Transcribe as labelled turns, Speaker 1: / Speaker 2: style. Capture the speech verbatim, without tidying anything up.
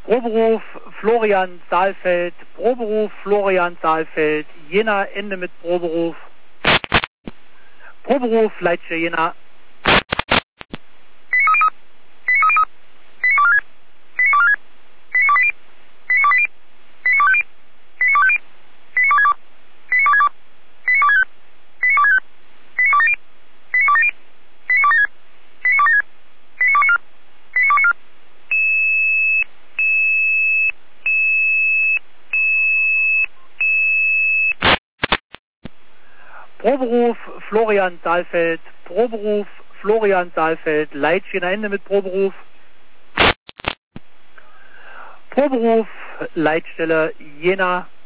Speaker 1: Proberuf Florian Saalfeld, Proberuf Florian Saalfeld, Jena, Ende mit Proberuf. Proberuf Leitstelle Jena. Proberuf Florian Saalfeld, Proberuf Florian Saalfeld, Leitstelle Ende mit Proberuf. Proberuf Leitstelle Jena.